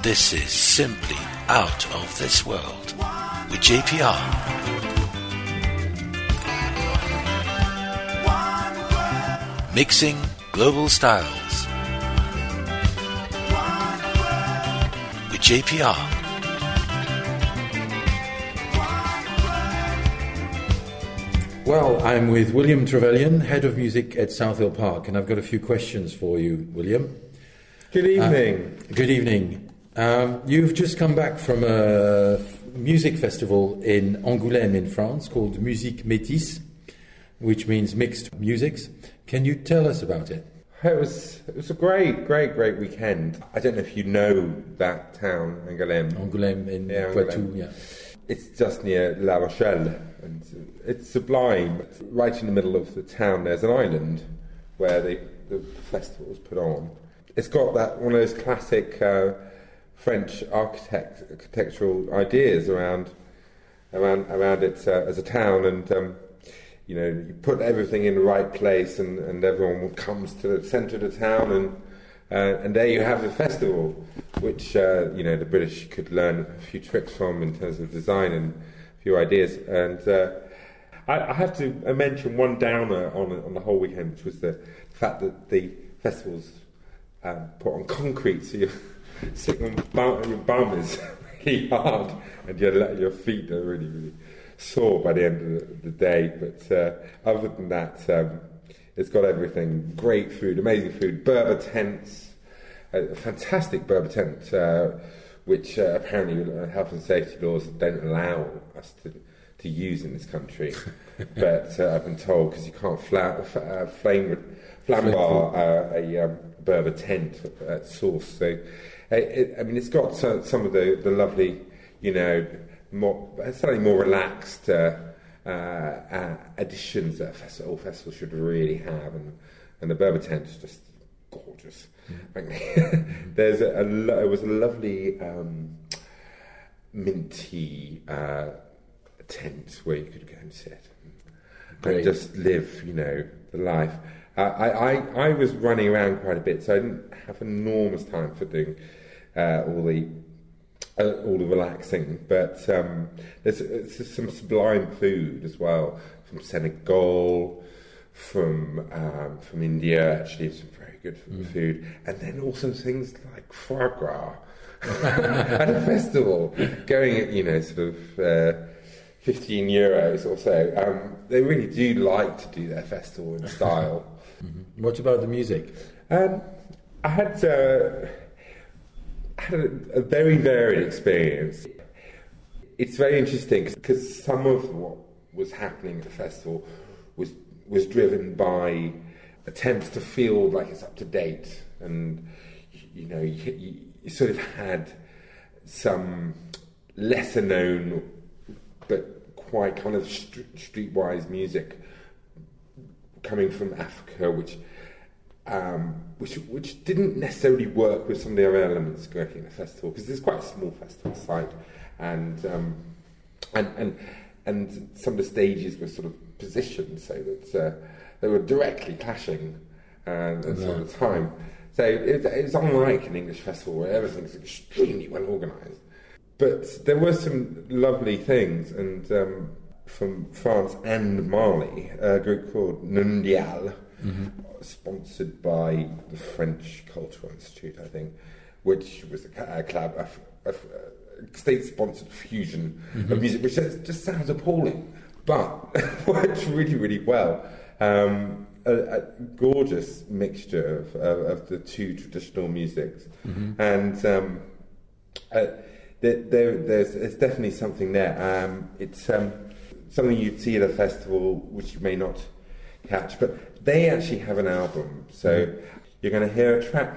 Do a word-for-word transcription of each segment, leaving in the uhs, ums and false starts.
This is simply out of this world with J P R. Mixing global styles with J P R. Well, I'm with William Trevelyan, Head of Music at South Hill Park, and I've got a few questions for you, William. Good evening. Uh, good evening. Um, you've just come back from a f- music festival in Angoulême in France called Musique Métisse, which means mixed musics. Can you tell us about it? It was it was a great, great, great weekend. I don't know if you know that town, Angoulême. Angoulême in yeah, Poitou, yeah. It's just near La Rochelle, and it's sublime. Right in the middle of the town, there's an island where the, the festival was put on. It's got that one of those classic uh, French architect, architectural ideas around around around it uh, as a town, and um, you know, you put everything in the right place, and, and everyone comes to the centre of the town, and uh, and there you have the festival, which uh, you know, the British could learn a few tricks from in terms of design and a few ideas. And uh, I, I have to mention one downer on on the whole weekend, which was the fact that the festivals um, put on concrete, so you're sitting on bum, your bum is really hard, and your your feet are really really sore by the end of the, the day. But uh, other than that, um, it's got everything. Great food, amazing food, Berber tents, a fantastic Berber tent, uh, which uh, apparently uh, health and safety laws don't allow us to, to use in this country. But uh, I've been told, because you can't fla- f- uh, flame flambar uh, a um, Berber tent at source. So, uh, it, I mean, it's got some, some of the, the lovely, you know, more, slightly more relaxed uh, uh, uh, additions that a festival, all festivals should really have, and and the Berber tent is just gorgeous. Mm. There's a, a lo- it was a lovely um, minty uh, tent where you could go and sit and, and just live, you know, the life. Uh, I, I I was running around quite a bit, so I didn't have enormous time for doing uh, all the. Uh, all the relaxing, but um, there's, there's some sublime food as well from Senegal, from um, from India. Actually, some very good mm. food, and then also things like foie gras at a festival, going at, you know, sort of uh, fifteen euros or so. Um, they really do like to do their festival in style. Mm-hmm. What about the music? Um, I had. Uh, had a, a very varied experience. It's very interesting because some of what was happening at the festival was was driven by attempts to feel like it's up to date, and you know, you, you, you sort of had some lesser known but quite kind of st- streetwise music coming from Africa, which. Um, which which didn't necessarily work with some of the other elements working in the festival, because it's quite a small festival site, and um, and and and some of the stages were sort of positioned so that uh, they were directly clashing uh, at some of the time. So it, it was unlike an English festival where everything's extremely well organised. But there were some lovely things, and um, from France and Mali, a group called Nundial. Mm-hmm. Sponsored by the French Cultural Institute, I think, which was a, a, club, a, a, a state-sponsored fusion mm-hmm. of music, which just sounds appalling, but works really, really well. Um, a, a gorgeous mixture of, of, of the two traditional musics, mm-hmm. and um, uh, there, there, there's, there's definitely something there. Um, it's um, something you'd see at a festival which you may not catch, but they actually have an album, so mm. you're going to hear a track.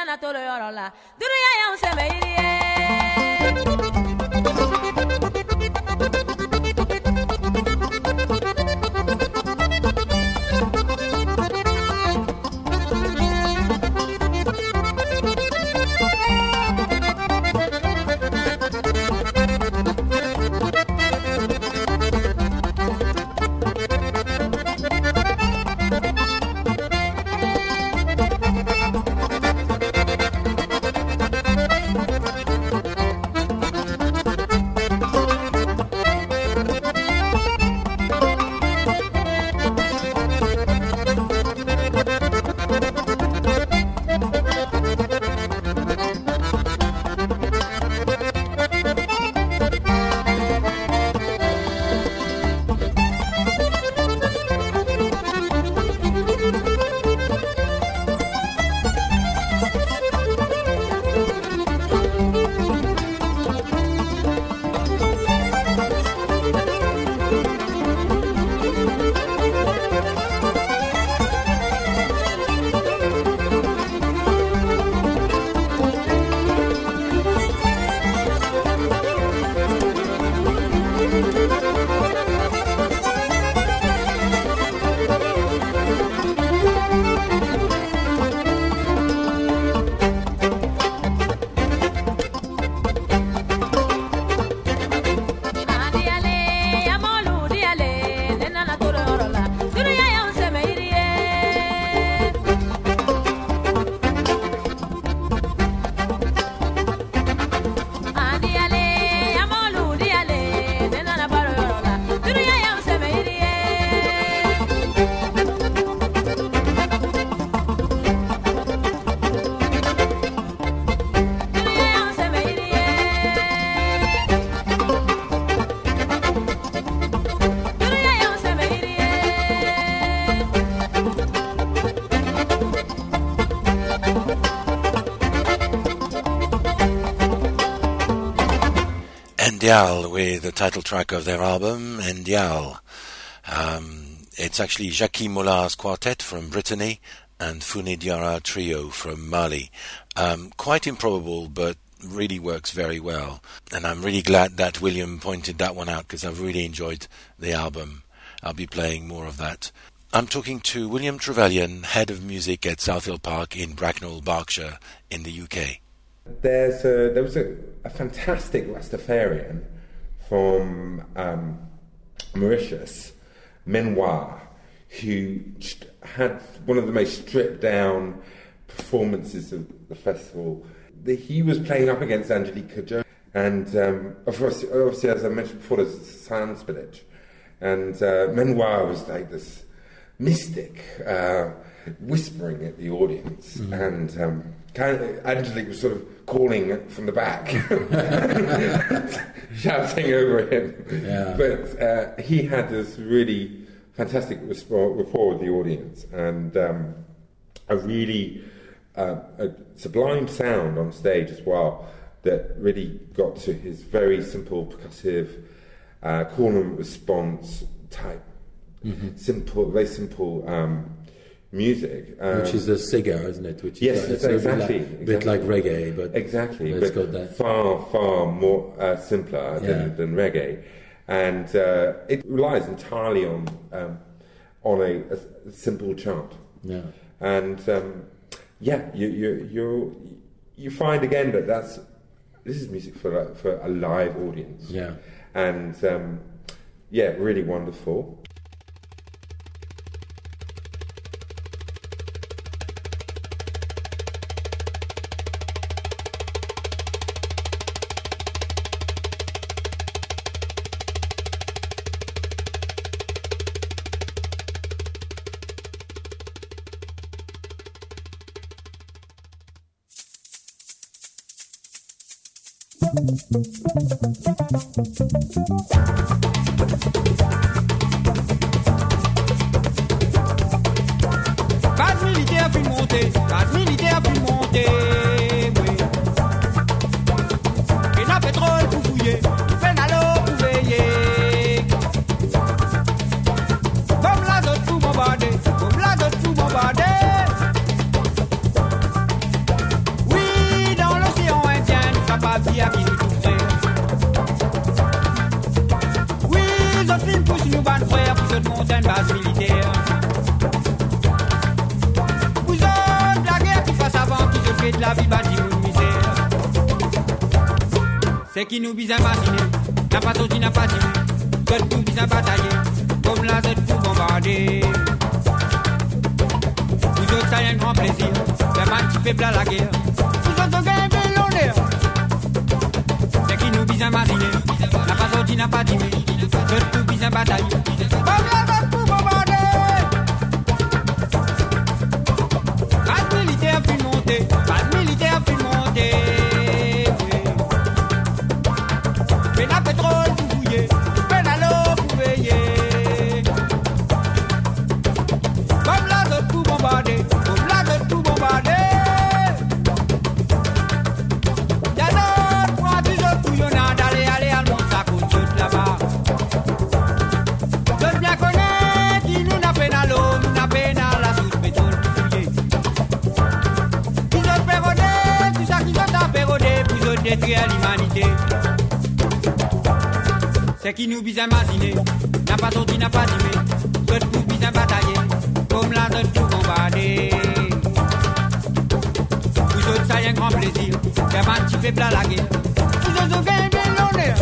nana toro yɔrɔ la dunuya y'anw sɛmɛ yiri ye. Ndial with the title track of their album, Ndial. Um, it's actually Jackie Mollard's quartet from Brittany and Fune Diarra trio from Mali. Um, quite improbable, but really works very well. And I'm really glad that William pointed that one out because I've really enjoyed the album. I'll be playing more of that. I'm talking to William Trevelyan, Head of Music at Southill Park in Bracknell, Berkshire, in the U K. There's a, there was a, a fantastic Rastafarian from um, Mauritius, Menoir, who had one of the most stripped-down performances of the festival. The, he was playing up against Angelique Kidjo, and um, of course, obviously, as I mentioned before, there's Sound Spillage, and uh, Menoir was like this mystic, uh, whispering at the audience, mm-hmm. and um, kind of, Angelique was sort of calling from the back, shouting over him. Yeah. But uh, he had this really fantastic rapport with the audience, and um, a really uh, a sublime sound on stage as well that really got to his very simple percussive uh, call and response type, mm-hmm. simple, very simple. Um, music, um, which is a cigar, isn't it? Which yes, is, uh, it's exactly, a bit like, exactly. bit like reggae, but exactly, it's but got that. far, far more uh, simpler yeah. than, than reggae, and uh, it relies entirely on um, on a, a simple chant. Yeah, and um, yeah, you you you you find again that that's this is music for a, for a live audience. Yeah, and um, yeah, really wonderful. Base militaire puis monter, base militaire puis monter, oui. Et la pétrole pour fouiller, peine à l'eau pour veiller. Comme l'azote pour bombarder, comme l'azote pour bombarder. C'est qui nous bise à imaginer, n'a pas sorti, n'a pas tiré. Zot pour bise à batailler, comme la zot pour bombarder. Vous autres, ça y a un grand plaisir, faire un petit peuple à la guerre. Vous autres, gagnez de l'honneur. C'est qui nous bise à imaginer, n'a pas sorti, n'a pas tiré. Zot pour bise à batailler, comme la zot pour bombarder. Base militaire puis monter, base militaire puis monter. Peine à pétrole pour fouiller, peine à l'eau pour veiller. Comme la zone pour bombarder, comme la zone pour bombarder. Y'a d'autres pour un toujours pour y'en a d'aller, aller à l'autre, ça coûte tout là-bas. Zone bien connaît qui nous n'a peine à l'eau, nous n'a peine à la source pétrole pour fouiller. Ils ont pérodé, tout ça qu'ils ont pérodé, pour ils ont détruire l'humanité. C'est qui nous bise à imaginer, n'a pas sorti, n'a pas timé. Zot pour bise à batailler, comme la zot pour bombarder. Vous autres, ça y a un grand plaisir, faire un petit peuple à la guerre. Vous autres, vous gagnez bien l'honneur.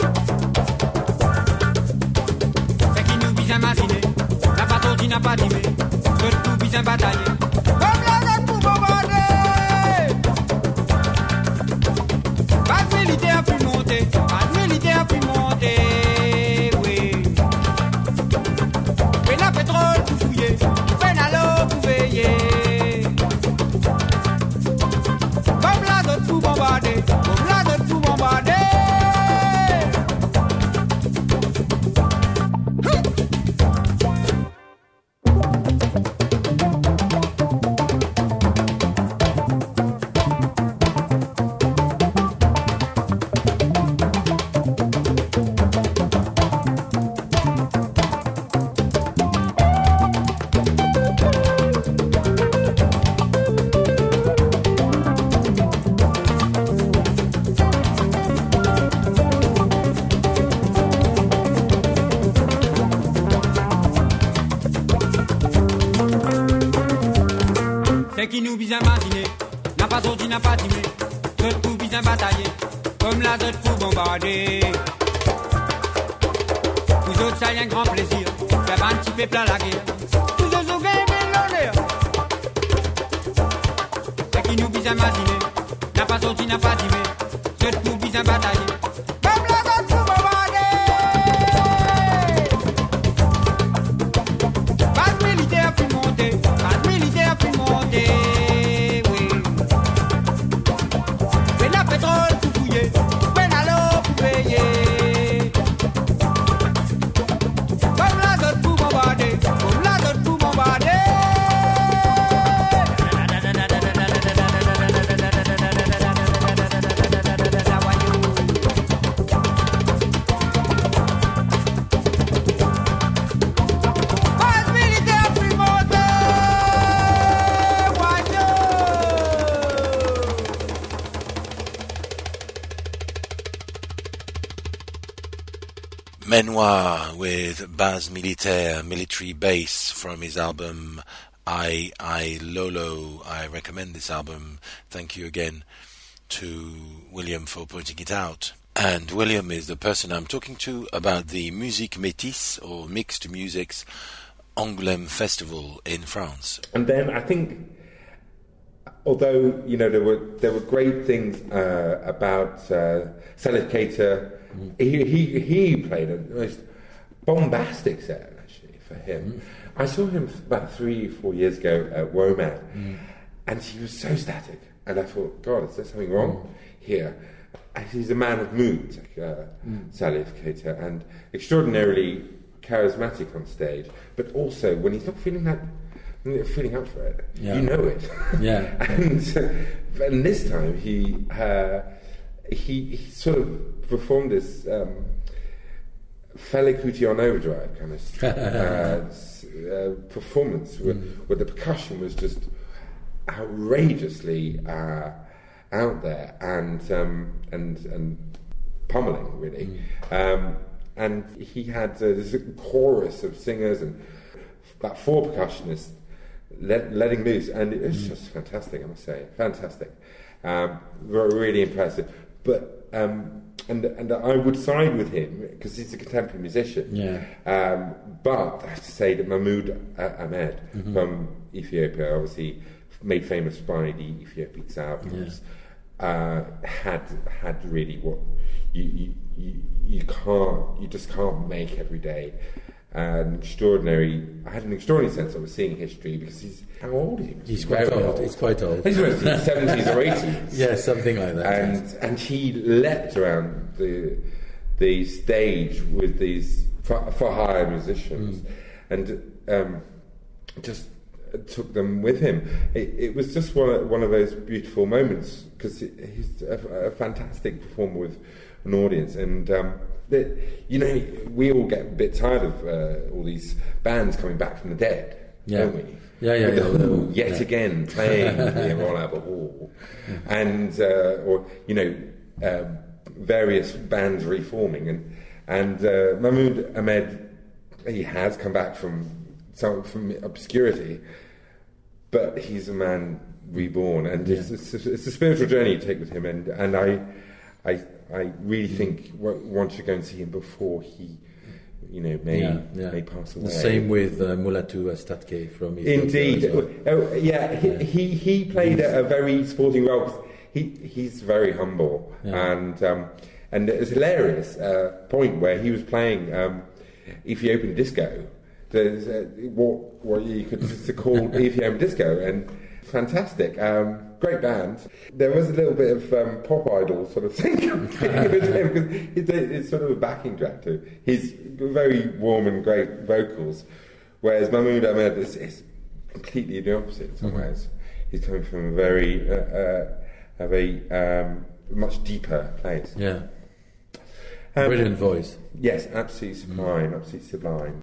C'est qui nous bise à imaginer, n'a pas sorti, n'a pas timé. Zot pour bise à batailler, comme la zot pour bombarder. Base militaire puis monter, base militaire puis monter. Pétrole pour fouiller, peine à l'eau pour veiller. Comme la zone pour bombarder, comme la zone pour bombarder. Qui nous bise à imaginer, n'a pas sorti, n'a pas timé. Zot pour bise à batailler, comme la zot pour bombarder. Vous autres, ça y a un grand plaisir, faire un petit peuple à la guerre. Vous autres, vous gagnez bien l'honneur. C'est qui nous bise à imaginer, n'a pas sorti, n'a pas timé. Zot pour bise à batailler, comme la zot pour bombarder. Base militaire puis monter, base militaire puis monter. Pétrole pour fouiller, peine à l'eau pour veiller. Comme la zone pour bombarder, comme la zone pour bombarder. Base militaire puis monter. Menoir with Base Militaire, military base, from his album I I Lolo. I recommend this album. Thank you again to William for pointing it out. And William is the person I'm talking to about the Musique Métisse, or Mixed Musics, Angoulême Festival in France. And then I think, although you know there were there were great things uh, about uh, Salif Keita, mm. he, he he played a most bombastic set actually for him. Mm. I saw him about three four years ago at WOMAD, mm. and he was so static, and I thought, God, is there something wrong mm. here? And he's a man of moods, like, uh, mm. Salif Keita, and extraordinarily charismatic on stage, but also when he's not feeling that. Feeling up for it, yeah. You know it. Yeah. and uh, and this time he uh, he he sort of performed this um, Fela Kuti on overdrive kind of uh, uh, performance where, mm. where the percussion was just outrageously uh, out there and um, and and pummeling really. Mm. Um, and he had uh, this chorus of singers and about four percussionists. Let, letting loose, and it was mm. just fantastic, I must say, fantastic, um, really impressive. But um, and and I would side with him because he's a contemporary musician. Yeah. Um, but I have to say that Mahmoud Ahmed mm-hmm. from Ethiopia, obviously made famous by the Ethiopic albums, yeah. uh, had had really what you, you you you can't you just can't make every day. An extraordinary. I had an extraordinary sense of seeing history because he's how old is he? He's, he's quite old. old. He's quite old. He's in his seventies or eighties. Yeah, something like that. And yes. and he leapt around the the stage with these for, for hire musicians, mm. and um, just took them with him. It, it was just one of, one of those beautiful moments because he's a, a fantastic performer with an audience and. Um, That, you know, we all get a bit tired of uh, all these bands coming back from the dead, yeah. don't we? Yeah, yeah, the yeah. Who, yet yeah. again playing the Roll Albert Hall, yeah. and uh, or you know, uh, various bands reforming, and and uh, Mahmoud Ahmed, he has come back from some from obscurity, but he's a man reborn, and yeah. it's, it's, it's a spiritual journey you take with him, and and I, I. I really think one should go and see him before he, you know, may yeah, yeah. may pass away. The same with uh, Mulatu Astatke from Ethiopia. Indeed, well. oh, yeah, he, yeah. he he played a, a very sporting role. He he's very humble, yeah. and um, and it was hilarious uh, point where he was playing um, Ethiopian disco. There's uh, what what you could just call Ethiopian disco, and fantastic. Um, Great band. There was a little bit of um, pop idol sort of thing with him because it's, it's sort of a backing track to his very warm and great vocals, whereas Mahmoud Ahmed is, is completely the opposite in some mm-hmm. ways. He's coming from a very, uh, uh, a very um, much deeper place. Yeah. Um, Brilliant voice. Yes, absolutely sublime, mm. absolutely sublime.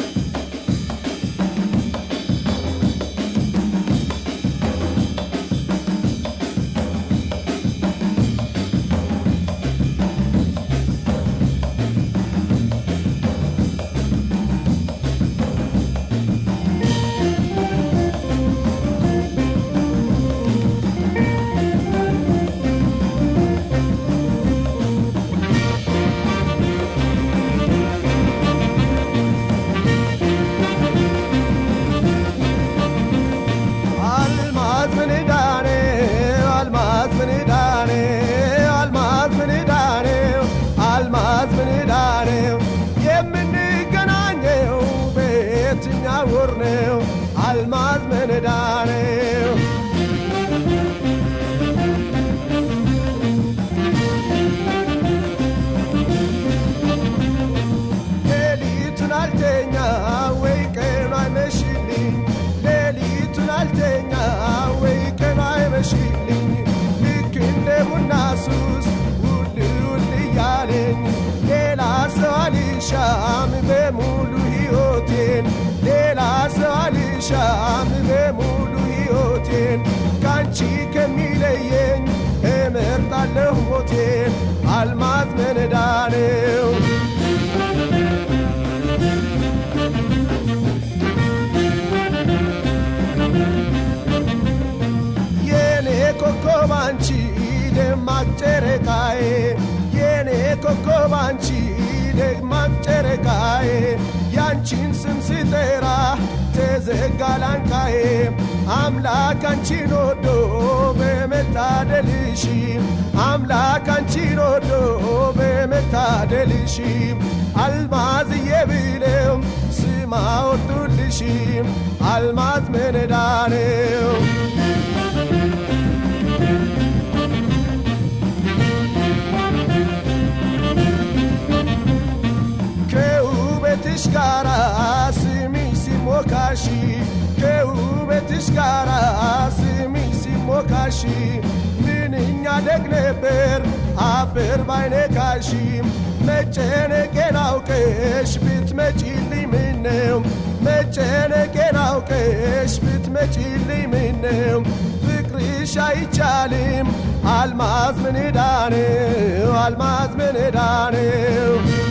Almaz Menedane Yene Kokobanchi de Magterekae Yene Kokobanchi de Magterekae Yanchin Simsitera Tezegalankae Amla Canchino do Bemetadelishi Amla Canchino do Bemetadelishi Almaz Yebilem Sima Otulishi Almaz Menedane Tishkara simi simokashi keube tishkara simi simokashi mininya degneber afer bayne kashi mechene kenaukesh bit mechili minem mechene kenaukesh bit mechili minem fikri shaichalim almaz menedane almaz menedane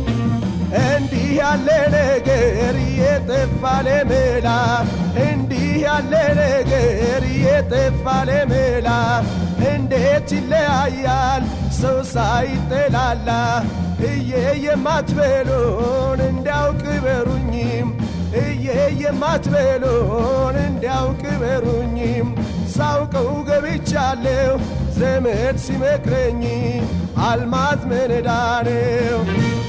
ያለ ነገር የተፋለ መላ እንዲህ ያለ ነገር የጠፋ ለመላ እንዴት ይለያያል ሰው ሳይጠላላ እየ የማትበሉን እንዲያውቅ በሩኝም እየ የማትበሉን እንዲያውቅ በሩኝም ሳውቀው ገብቻለሁ ዘመድ ሲመክረኝ አልማዝ መነዳነው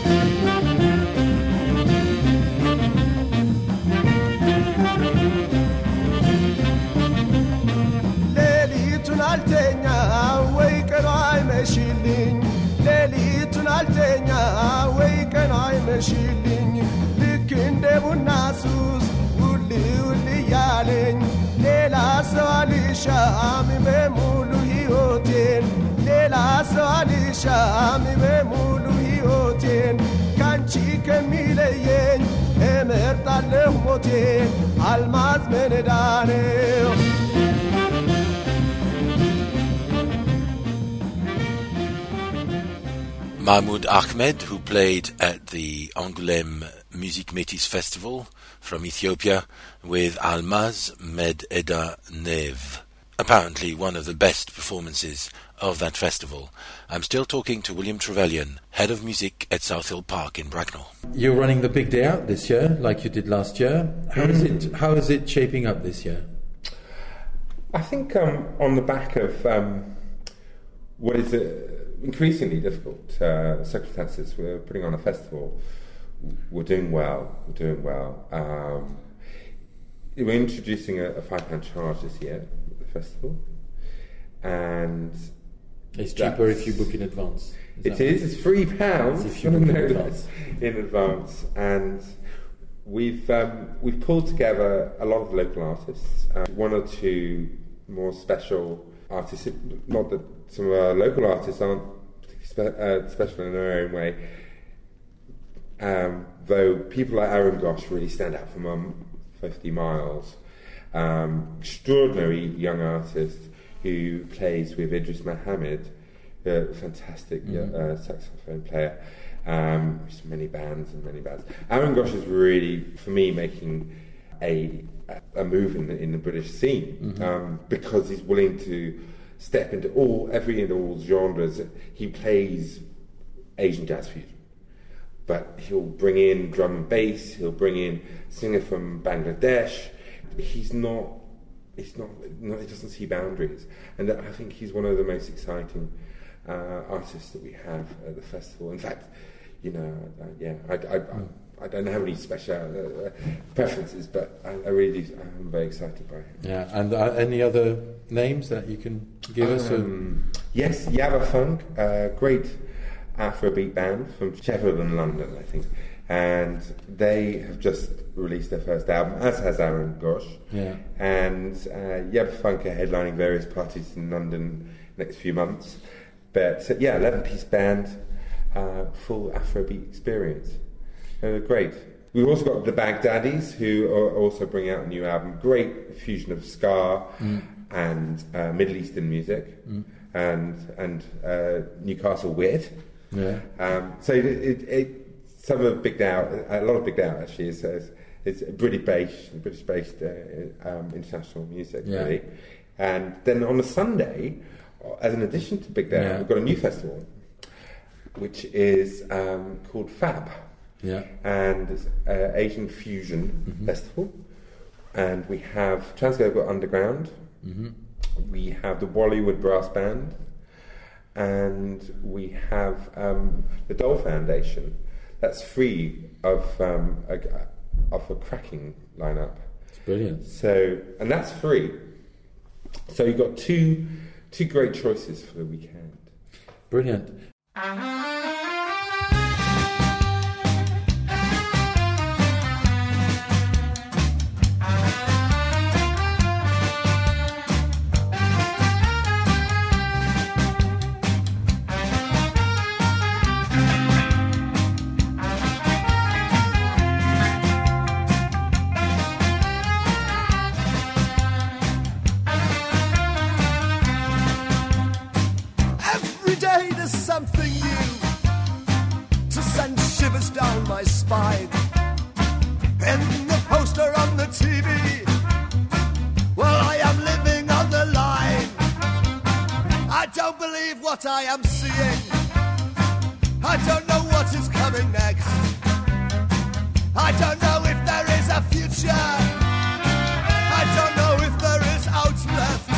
ሌሊቱን አልተኛ ወይ ቀኑ አይመሽልኝ ሌሊቱን አልተኛ ወይ ቀኑ አይመሽልኝ ልክ እንደ ቡና ሱስ ውል ውል እያለኝ ሌላ ሰው አልሻም በሙሉ ሕይወቴን ሌላ ሰው አልሻም በሙሉ ሕይወቴን ካንቺ ከሚለየኝ እመርጣለሁ ሞቴን አልማዝ መነዳነው Mahmoud Ahmed, who played at the Angoulême Musique Métis Festival from Ethiopia with Almaz Med Eda Nev. Apparently one of the best performances of that festival. I'm still talking to William Trevelyan, head of music at South Hill Park in Bracknell. You're running the big day out this year, like you did last year. How is it? How is it shaping up this year? I think um, on the back of um, what is a increasingly difficult uh, circumstances, we're putting on a festival. We're doing well. We're doing well. Um, we're introducing a, a five pound charge this year at the festival, and it's cheaper if you book in advance. Is it is. It's three pounds if you book in advance. in advance, and we've um, we've pulled together a lot of local artists, uh, one or two more special artists. Not that some of our local artists aren't spe- uh, special in their own way, um, though people like Aaron Gosh really stand out from um, fifty miles. Um, extraordinary young artist who plays with Idris Mohammed, a fantastic mm-hmm. uh, saxophone player. Um, many bands and many bands. Aaron Gosh is really, for me, making a a move in the, in the British scene mm-hmm. um, because he's willing to step into all every in all genres. He plays Asian jazz fusion, but he'll bring in drum and bass. He'll bring in a singer from Bangladesh. He's not. He's not. not he doesn't see boundaries, and I think he's one of the most exciting uh, artists that we have at the festival. In fact, you know, uh, yeah, I, I, I, I don't have any special uh, preferences, but I, I really do. I'm very excited by him. Yeah, and uh, any other names that you can give um, us? Or? Yes, Yabba Funk, uh, great Afrobeat band from Sheffield and London, I think, and they have just released their first album, as has Aaron Gosh. Yeah, and uh, Yabba Funk are headlining various parties in London next few months. But uh, yeah, eleven-piece band, uh, full Afrobeat experience. Uh, great. We've also got the Baghdadis, who are also bringing out a new album. Great fusion of ska mm. and uh, Middle Eastern music, mm. and and uh, Newcastle Wit. Yeah. Um, so it, it, it, some of Big Day Out, a lot of Big Day Out actually is is, is British based, British based uh, um, international music yeah. really. And then on a Sunday, as an addition to Big Day Out, yeah. we've got a new festival, which is um, called Fab. Yeah, and it's uh, Asian Fusion mm-hmm. Festival, and we have Transglobal Underground, mm-hmm. we have the Bollywood Brass Band, and we have um, the Dole Foundation. That's free of um, a, of a cracking lineup. It's brilliant. So, and that's free. So you've got two two great choices for the weekend. Brilliant. don't believe what I am seeing. I don't know what is coming next. I don't know if there is a future. I don't know if there is out left.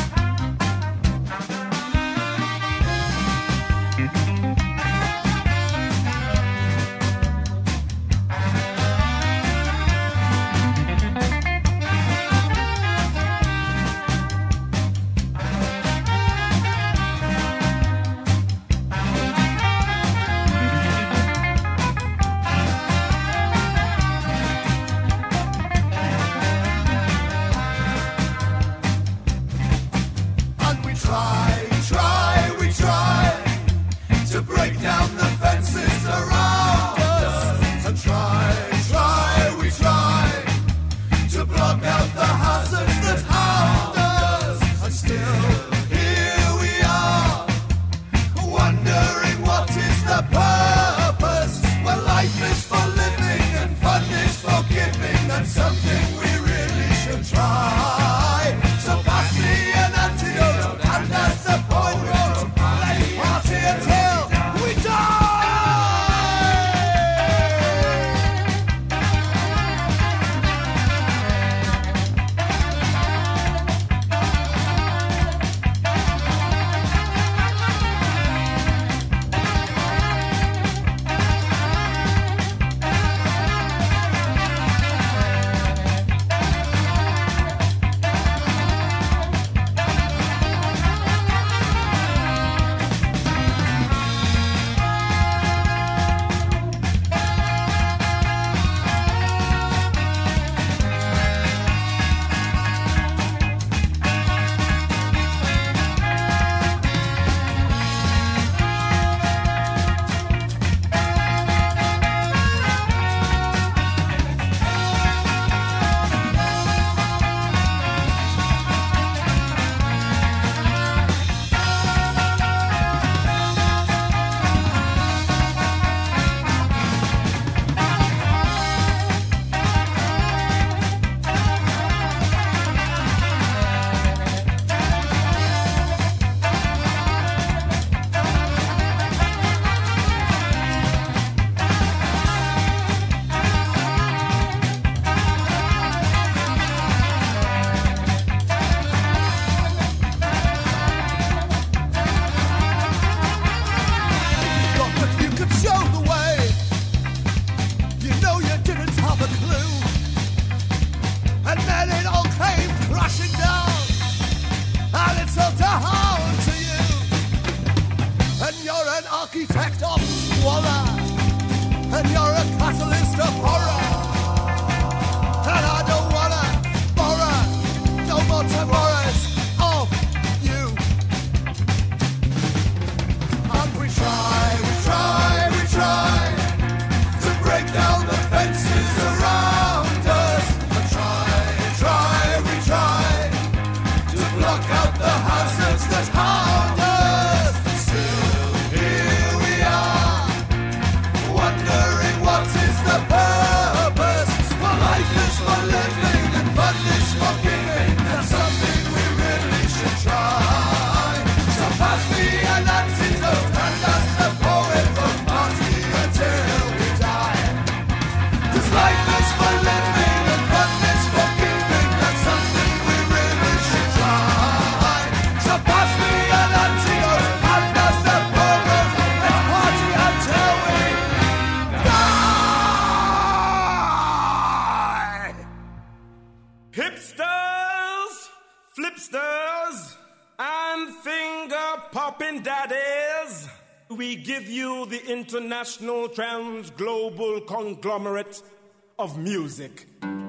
We give you the international trans-global conglomerate of music.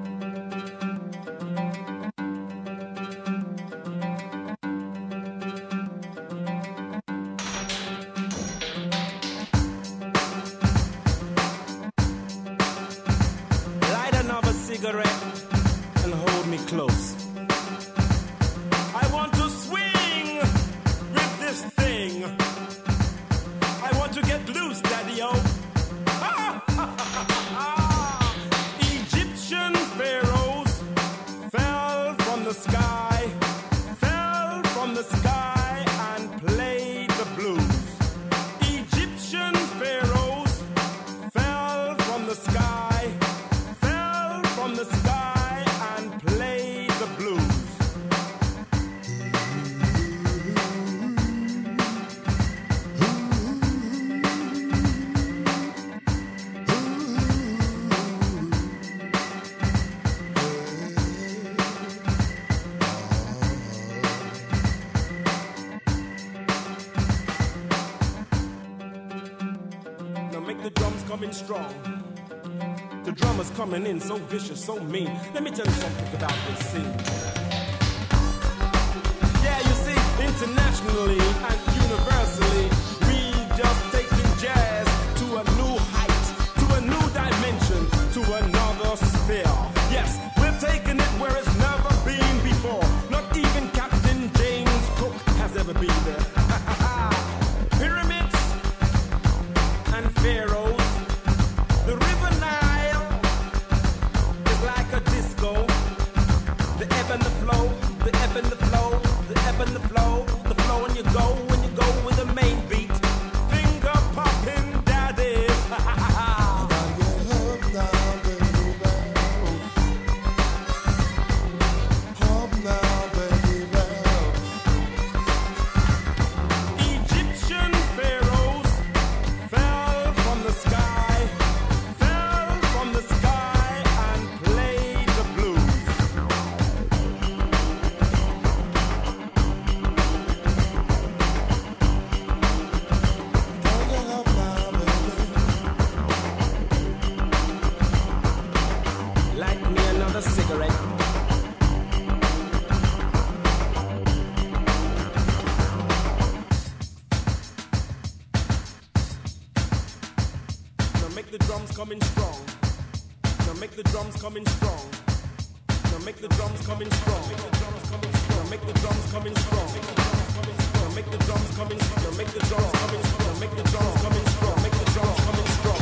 Light another cigarette and hold me close. I want to swing with this thing. I want to get loose, Daddy-O. Egyptian pharaohs fell from the sky, fell from the sky and played the make the drums come in strong. The drummer's coming in so vicious, so mean. Let me tell you something about this scene. Yeah, you see, internationally and universally, we just taking jazz to a new height, to a new dimension, to another sphere. Yes, we're taking it where it's never been before. Not even Captain James Cook has ever been there. Pyramids and pharaohs, the river Nile is like a disco. The ebb and the flow, the ebb and the flow, the ebb and the flow, the flow and you go, when you go with the main beat. Finger popping daddies. Egyptian pharaohs fell from the sky, fell from the sky and played the blues. Light me another cigarette. Now make the drums come in strong. Now make the drums come in strong. Now make the drums come in strong. Now make the drums come in strong. Now make the drums come in strong. Now make the drums come in strong. Now make the drums come in strong. Make the drums come in strong.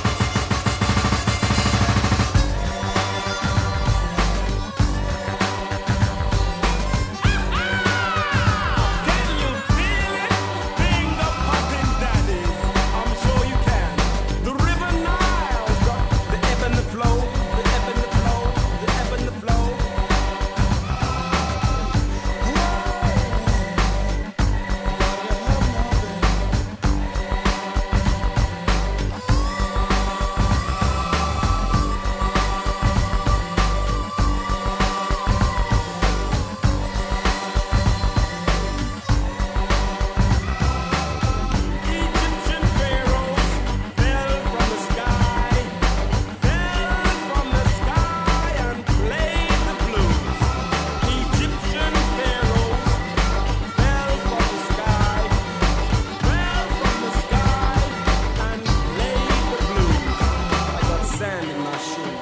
Can you feel it? Finger popping daddies. I'm sure you can. The river Nile's got the ebb and the flow, the ebb and the flow, the ebb and the flow. Egyptian pharaohs fell from the sky, fell from the sky and played the blues. Egyptian pharaohs fell from the sky, fell from the sky and played the blues. I got sand in my shoes.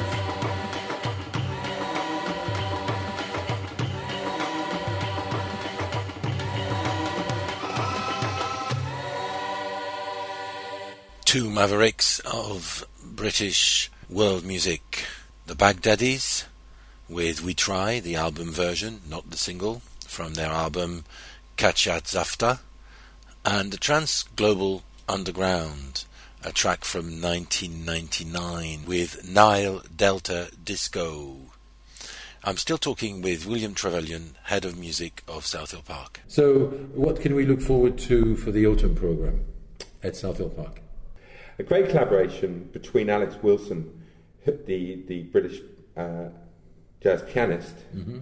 Two mavericks of British world music, the Baghdadis with We Try, the album version, not the single, from their album Kachat Zafta, and the Trans Global Underground, a track from nineteen ninety-nine with Nile Delta Disco. I'm still talking with William Trevelyan, Head of Music of South Hill Park. So, what can we look forward to for the autumn program at South Hill Park? A great collaboration between Alex Wilson, the the British uh, jazz pianist, Mm-hmm.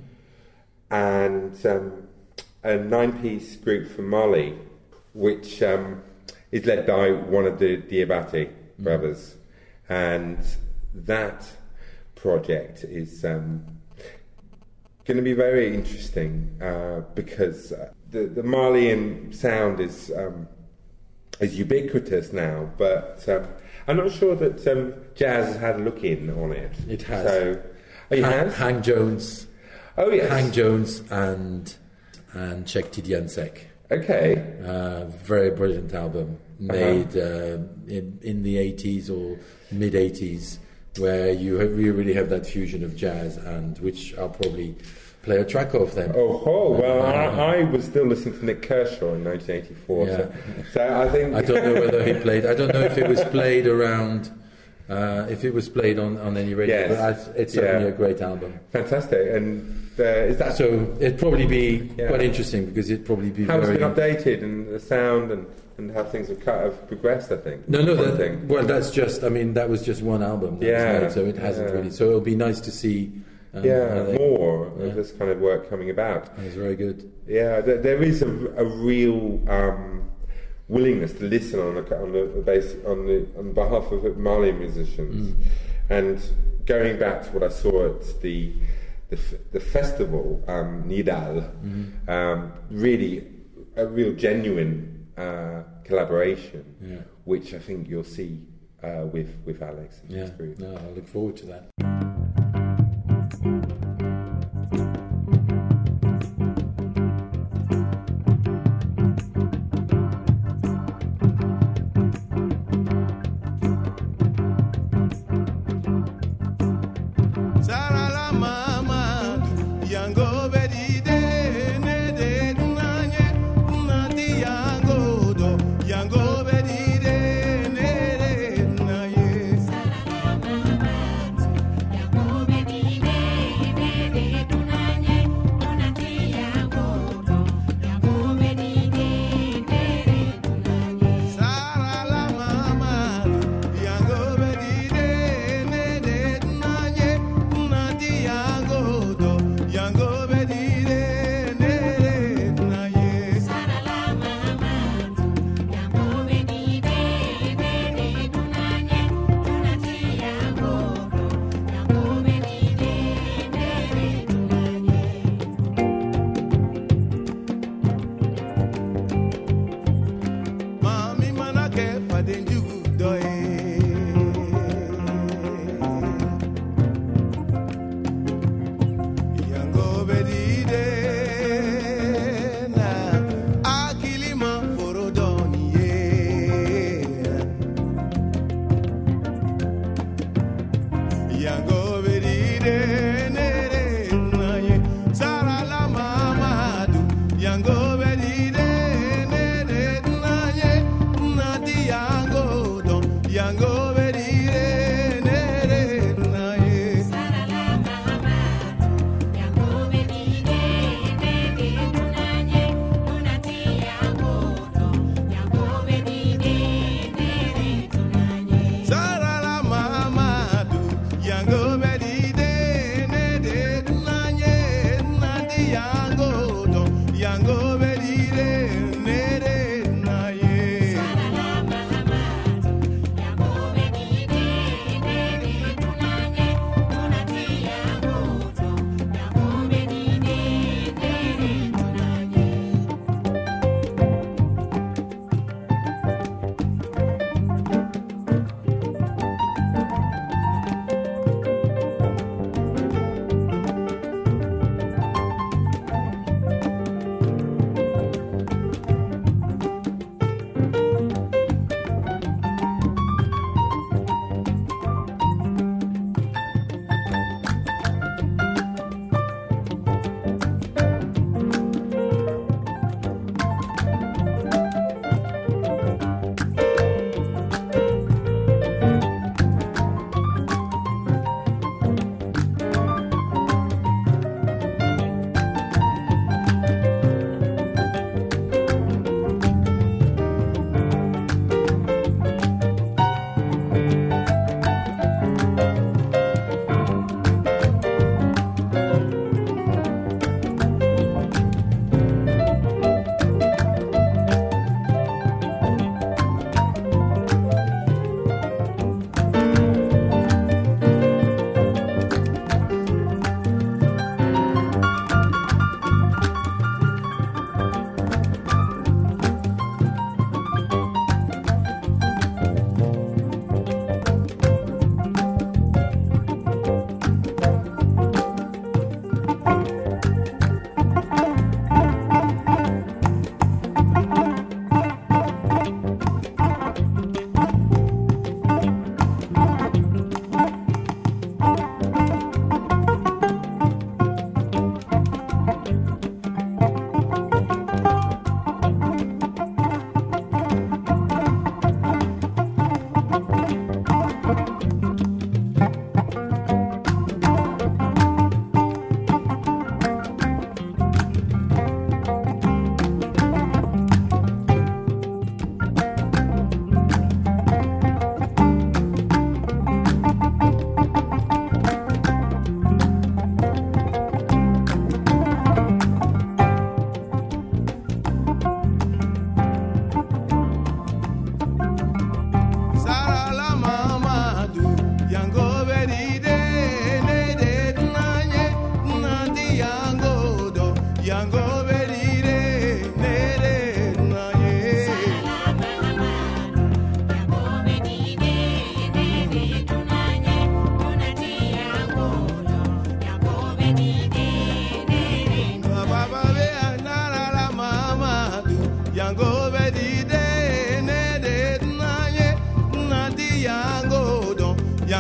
and um, a nine-piece group from Mali, which um, is led by one of the Diabate brothers, and that project is um, going to be very interesting uh, because uh, the the Malian sound is. Um, is ubiquitous now, but um, I'm not sure that um, jazz has had a look in on it. It has. So, oh, you Han- have? Hank Jones, Oh, yes. Hank Jones, and and Czech Tidiansek. Okay. Uh, very brilliant album made uh, in in the eighties or mid eighties, where you have, you really have that fusion of jazz and which I'll probably play a track of then. Oh, oh well, Uh, I, I was still listening to Nick Kershaw in nineteen eighty-four. Yeah. So, so I think I don't know whether he played. I don't know if it was played around. Uh, if it was played on, on any radio, Yes. but I, it's certainly Yeah. a great album. fantastic. And uh, is that So it'd probably be Yeah. quite interesting because it'd probably be how it's very. been updated and the sound and, and how things have, cut, have progressed? I think. No, no. One That, thing. well, that's just. I mean, that was just one album. That Yeah, was made, so it hasn't yeah. really. So it'll be nice to see. Um, yeah, how they- more yeah. of this kind of work coming about. It's very good. Yeah, there, there is a, a real um, willingness to listen on the on the base on the on behalf of Malian musicians, mm. and going back to what I saw at the the, the festival, um, Nidal, mm. um, really a real genuine uh, collaboration, yeah. which I think you'll see uh, with with Alex. And yeah, his group. No, I look forward to that.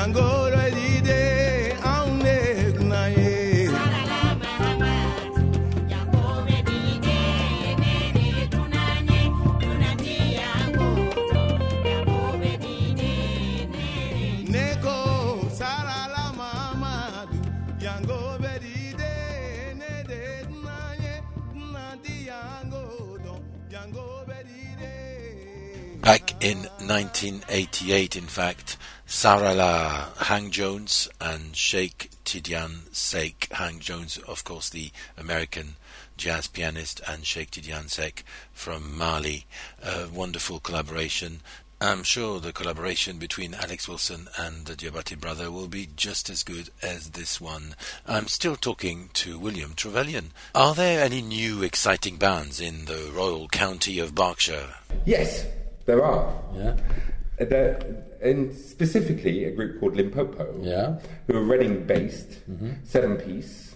yango ready de aune naye. Neko sara la mama yango ready de ne de naye nadi yango do yango ready de. Back in nineteen eighty-eight, in fact, Sarala Hank Jones and Sheikh Tidiane Seck. Hank Jones, of course, the American jazz pianist, and Sheikh Tidiane Seck from Mali. A wonderful collaboration. I'm sure the collaboration between Alex Wilson and the Diabate brother will be just as good as this one. I'm still talking to William Trevelyan. Are there any new exciting bands in the Royal County of Berkshire? Yes, there are. Yeah. Uh, there- and specifically a group called Limpopo, Yeah. who are Reading-based, seven-piece,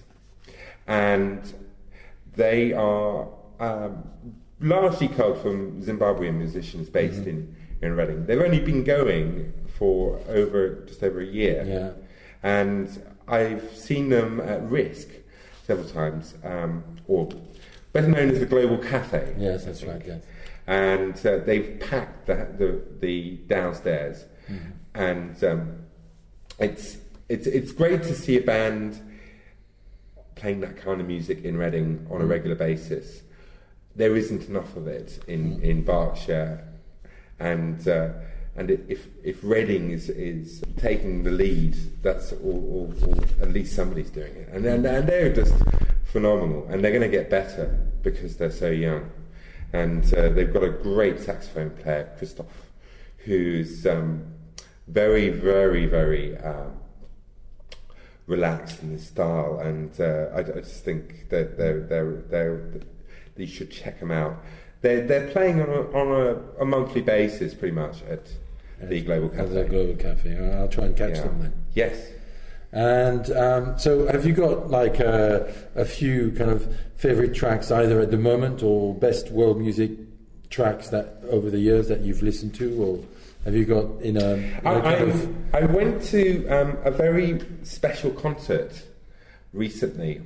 and they are um, largely culled from Zimbabwean musicians based in, in Reading. They've only been going for over just over a year, Yeah. and I've seen them at Risk several times, um, or better known as the Global Cafe. Yes, that's right. Yes. And uh, they've packed the, the, the downstairs, and um, it's it's it's great to see a band playing that kind of music in Reading on a regular basis. There isn't enough of it in, in Berkshire, and uh, and if if Reading is, is taking the lead, that's all, all, all, at least somebody's doing it, and and, and they're just phenomenal, and they're going to get better because they're so young. And uh, they've got a great saxophone player, Christoph, who's um, very, very, very um, relaxed in his style, and uh, I, I just think that they're, they're, they're, that you should check them out. They're, they're playing on a, on a, a monthly basis, pretty much, at the Global At Cafe. the Global Cafe. I'll try and catch Yeah. them then. Yes. And um, so, have you got like a, a few kind of favorite tracks, either at the moment or best world music tracks that over the years that you've listened to, or have you got in a, in a I, kind of I, I went to um, a very special concert recently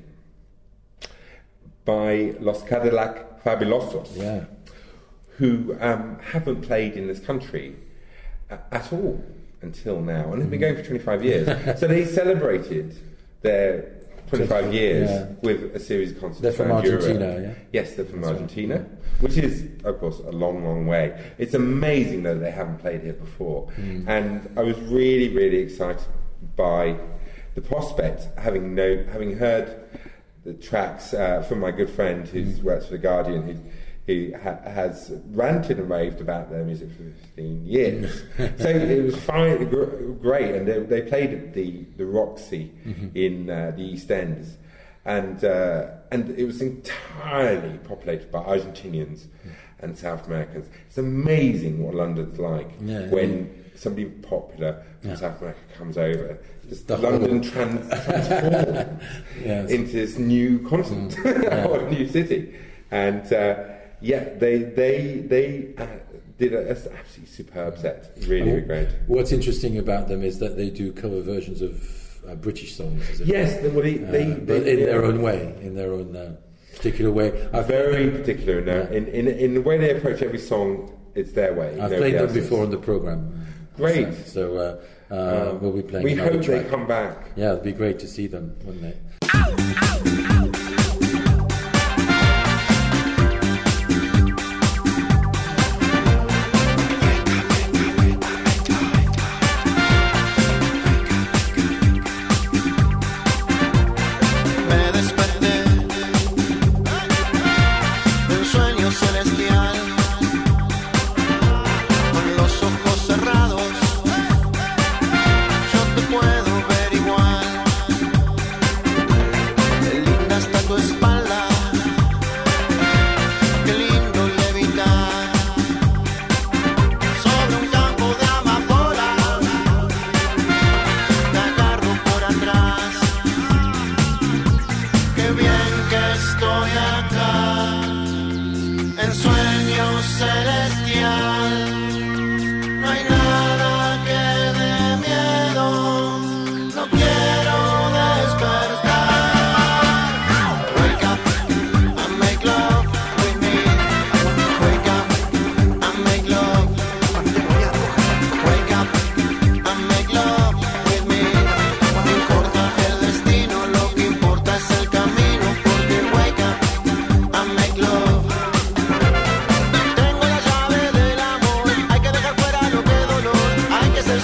by Los Cadillac Fabulosos, yeah, who um, haven't played in this country a- at all until now, and they've been going for twenty-five years. So they celebrated their twenty-five years Yeah. with a series of concerts. They're from around Europe. Argentina, yeah? Yes, they're from That's right, Argentina, yeah. which is, of course, a long, long way. It's amazing that they haven't played here before, Mm. and I was really, really excited by the prospect, having know, having heard the tracks uh, from my good friend who Mm. works for the Guardian, who who ha- has ranted and raved about their music for fifteen years. So it was fine, gr- great, and they, they played at the, the Roxy Mm-hmm. in uh, the East End, and uh, and it was entirely populated by Argentinians and South Americans. It's amazing what London's like Yeah, when somebody popular from Yeah. South America comes over. Just The London whole- trans- transforms Yes. into this new continent Yeah. or new city, and uh, yeah, they they they uh, did a, a absolutely superb set. Really, really great. What's interesting about them is that they do cover versions of uh, British songs. Is it? Yes, they, well, they, Uh, they, but they in yeah, their own way, in their own uh, particular way. I've very played, particular in, their, Yeah. in in in the way they approach every song. It's their way. I've nobody played them else's. before on the program. Great. So, so uh, uh, Um, we'll be playing. We another hope they track. come back. Yeah, it'd be great to see them, wouldn't it? Me desperté de un sueño celestial, con los ojos cerrados, yo te puedo ver igual.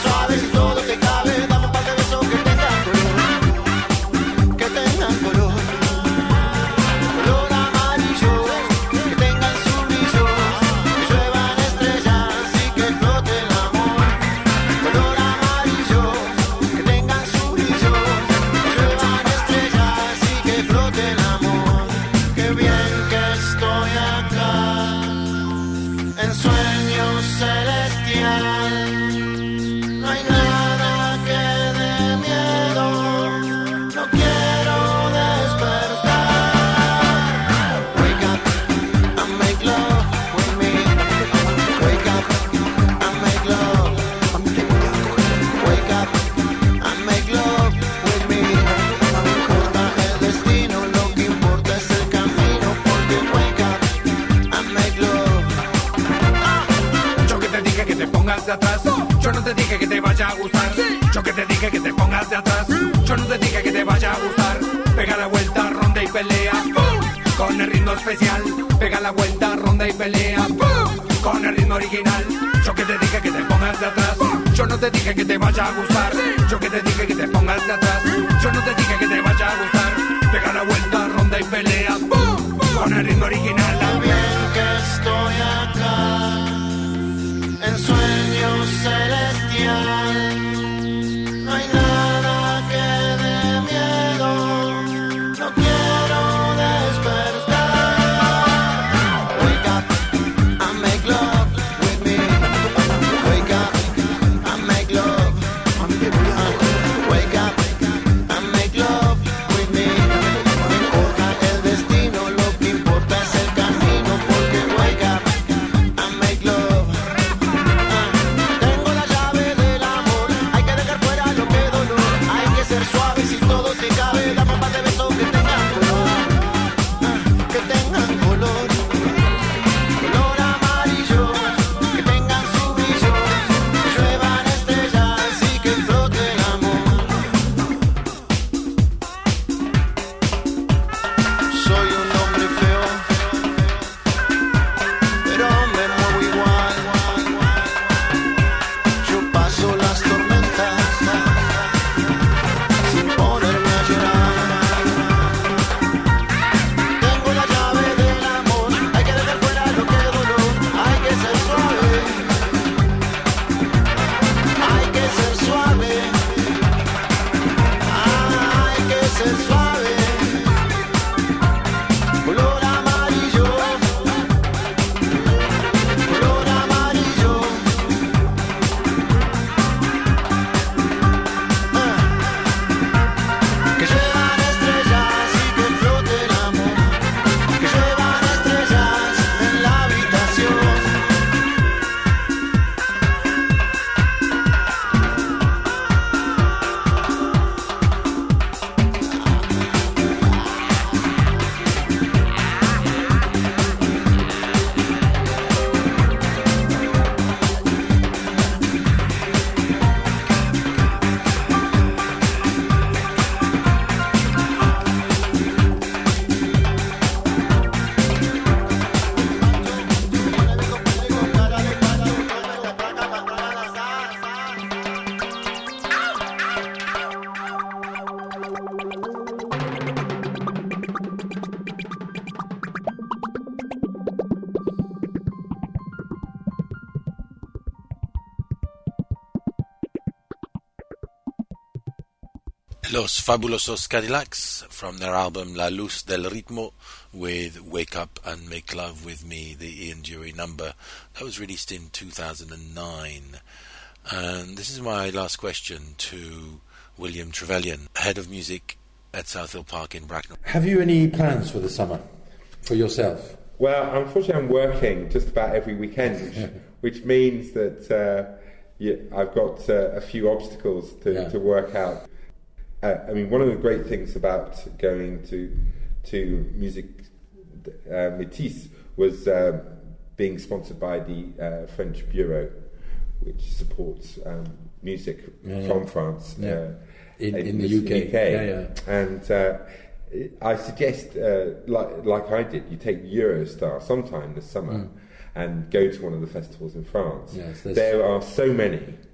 suaves y todo lo que cabe. Dame un par de besos que tengan color, que tengan color. Color amarillo, que tengan su brillo, que lluevan estrellas y que flote el amor. Color amarillo, que tengan su brillo, que lluevan estrellas y que flote el amor. Qué bien que estoy acá, en sueño celestial. No hay nada que dé miedo, no quiero despertar. Wake up and make love with me. Wake up and make love. Wake up and make love with me. No importa el destino, lo que importa es el camino. Porque wake up and make love. Yo que te dije que te pongas de atrás, yo no te dije que te vaya a gustar. Yo que te dije que te pongas de atrás, yo no te dije que te vaya a gustar. Pega la vuelta, ronda y pelea, con el ritmo especial. Pega la vuelta, ronda y pelea, con el ritmo original. Yo que te dije que te pongas de atrás, yo no te dije que te vaya a gustar. Yo que te dije que te pongas de atrás, yo no te dije que te vaya a gustar. Pega la vuelta, ronda y pelea, con el ritmo original. Bien que estoy acá, en sueño celestial. No hay nada que dé miedo, no quiero despertar. Wake up and make love with me. Wake up and make love. Wake up and make love with me. No importa el destino, lo que importa es el camino. Porque wake up and make love. Tengo la llave del amor, hay que dejar fuera lo que dolor. Hay que ser suave si todo te cabe. Dame un par de besos que tengan color, que tengan color. Color amarillo, que tengan su brillo, que lluevan estrellas y que flote el amor. Soy un hombre feo, pero me muevo igual. Yo paso las tormentas sin ponerme a llorar. Tengo la llave del amor, hay que dejar fuera lo que dolor. Hay que ser suave, hay que ser suave, hay que ser suave. Color amarillo, color amarillo. Que lluevan estrellas y que flote el amor. Que lluevan estrellas en la habitación. Los Fabulosos Cadillacs from their album La Luz del Ritmo with Wake Up and Make Love With Me, the Ian Dury number. That was released in two thousand nine. And this is my last question to William Trevelyan, Head of Music at Southhill Park in Bracknell. Have you any plans for the summer, for yourself? Well, unfortunately, I'm working just about every weekend, which, which means that uh, yeah, I've got uh, a few obstacles to, Yeah. to work out. Uh, I mean, one of the great things about going to to Music uh, Métis was uh, being sponsored by the uh, French Bureau, which supports um, music Yeah, from yeah. France Yeah. uh, In- in the U K. Yeah, yeah. And uh, I suggest, uh, like like I did, you take Eurostar sometime this summer Mm. and go to one of the festivals in France. Yes, there's- there are so many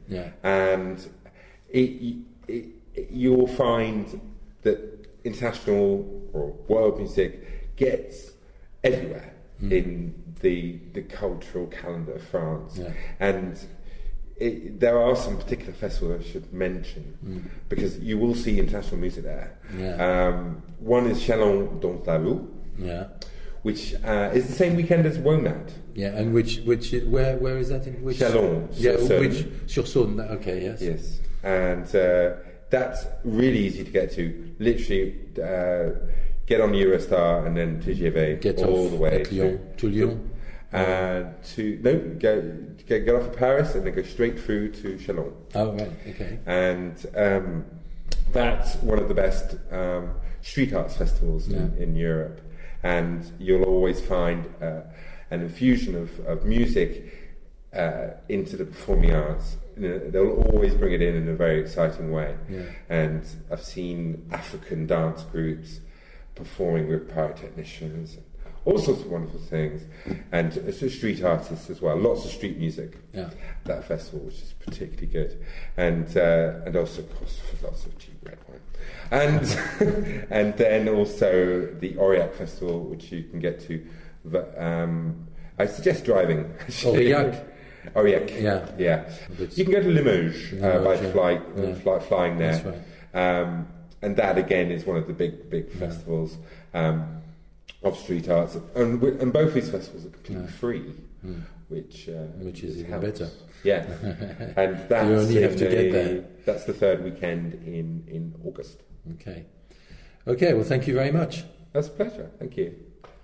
Yeah. And it, it, it, you'll find that international or world music gets everywhere mm. in the the cultural calendar of France. Yeah. And it, there are some particular festivals I should mention mm. because you will see international music there. Yeah. Um, one is Chalon dans la rue, yeah. which uh, is the same weekend as WOMAD. Yeah, and which which where where is that in which? Chalon. Yeah, sur which sur Saône. Okay, yes. Yes, and uh, that's really easy to get to. Literally, uh, get on Eurostar and then T G V Get all off the way at Lyon to Lyon. And to no go get, get off of Paris and then go straight through to Chalon. Oh right, okay. And um, that's one of the best um, street arts festivals Yeah. in, in Europe. And you'll always find uh, an infusion of, of music uh, into the performing arts. You know, they'll always bring it in in a very exciting way. Yeah. And I've seen African dance groups performing with pyrotechnicians, and all sorts of wonderful things. And it's street artists as well, lots of street music. Yeah. That festival, which is particularly good. And uh, and also, of course, for lots of cheap red wine. And and then also the Aurillac Festival, which you can get to. Um, I suggest driving. Aurillac? Aurillac. Yeah. Yeah. But You can go to Limoges, uh, Limoges, by yeah. flight, Yeah. fly, flying there. That's right. Um, and that again is one of the big, big Yeah. festivals um, of street arts. And, wi- and both these festivals are completely Yeah. free, Mm. which uh, Which is even helps. better. Yeah, and that's You only have in to get the- there. That's the third weekend in in August. Okay. Okay. Well, thank you very much. That's a pleasure. Thank you.